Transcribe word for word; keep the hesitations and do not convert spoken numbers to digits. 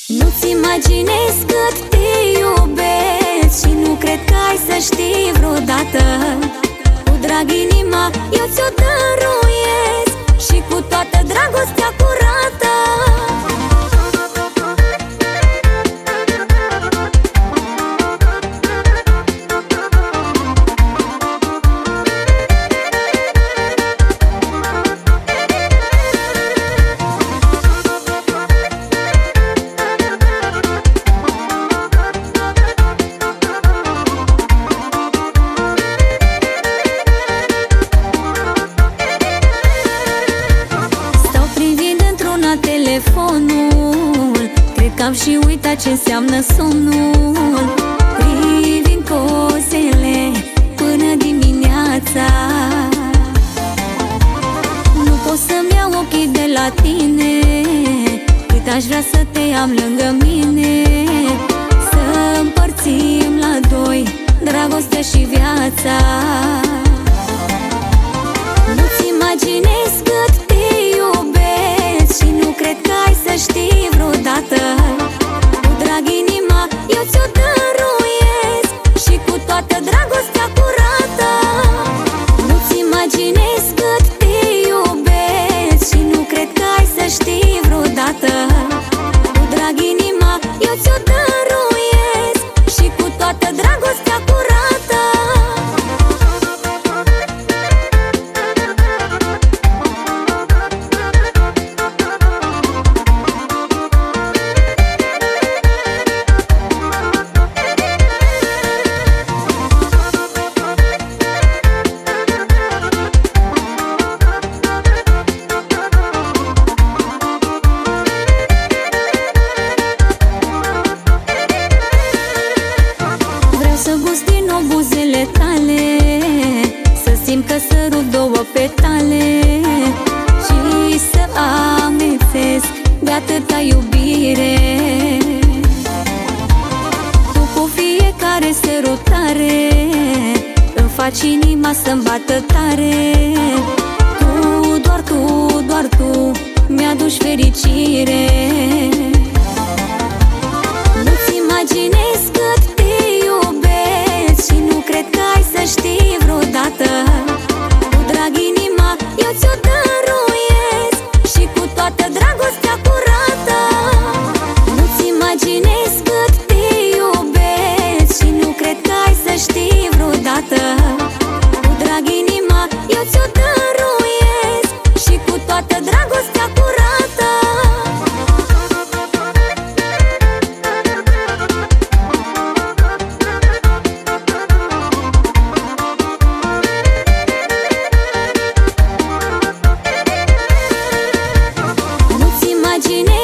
Nu-ți imaginezi cât te iubesc și nu cred că ai să știi vreodată. Cu drag inima eu ți-o dăruiesc și cu toată dragostea curată. Telefonul, cred că am și uitat ce înseamnă somnul. Privind pozele până dimineața, nu pot să-mi iau ochii de la tine, cât aș vrea să te am lângă mine. Să împărțim la doi dragostea și viața. Nu-ți imaginezi cât te iubesc și nu cred că ai să știi vreodată. Cu drag inima eu ți-o dăruiesc și cu toată dragostea curată. Nu-ți imaginezi cât te iubesc și nu cred că ai să știi vreodată. Cu drag inima eu ți-o dăruiesc și cu toată dragostea curată. Să gust din nou buzele tale, să simt că sărut două petale și să amețesc de atâta iubire. Tu cu fiecare sărutare îmi faci inima să-mi bată tare. Tu, doar tu, doar tu mi-aduci fericire. Nu-ți imaginezi cât te iubesc și nu cred că ai să știi vreodată. Cu drag inima eu ți-o dăruiesc și cu toată dragostea curată. Nu-ți imaginezi cât te iubesc și nu cred că ai să știi vreodată. Cu drag inima eu ți-o dăruiesc și cu toată dragostea curată. Nu-ți imaginezi